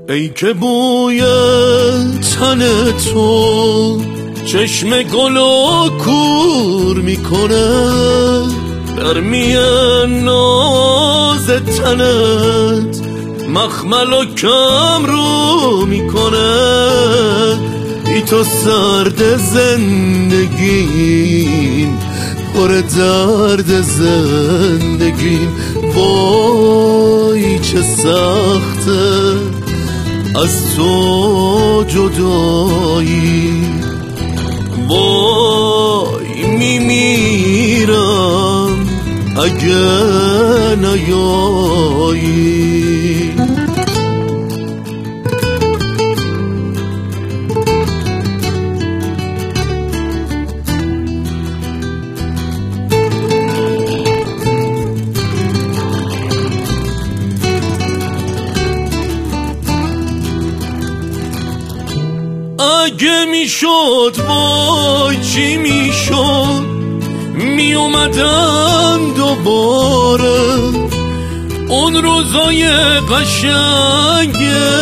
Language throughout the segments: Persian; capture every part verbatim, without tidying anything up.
ای که بوی تن تو چشم گل و کور میکنه، گرمی ناز تنت مخمل و کم رو میکنه. ای تو سرد زندگیم، پر درد زندگیم، وای چه سخته از تو جدایی. وای میمیرم اگه نیایی. اگه میشد وای چی میشد، می اومدم دوباره اون روزای قشنگت،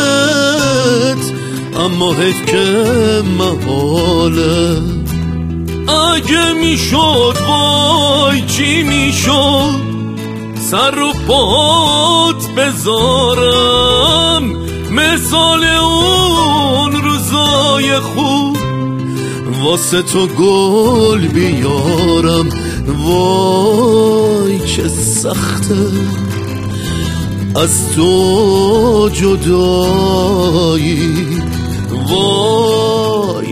اما حیف که محاله. اگه میشد وای چی میشد، سر رو پات بذارم مثال اون روزای خوب، واسه تو گل بیارم. وای چه سخته از تو جدایی. وای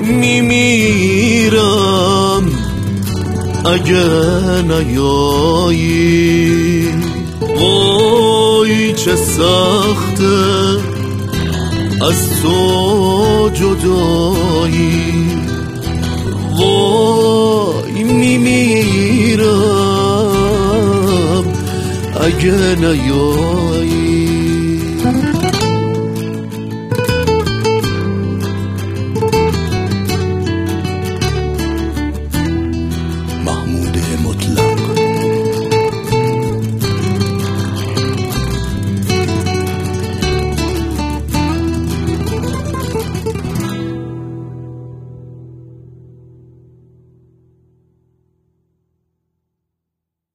میمیرم اگه نیایی. وای چه سخته از تو جدایی. وای میمیرم اگه نیایی. محمود مطلق.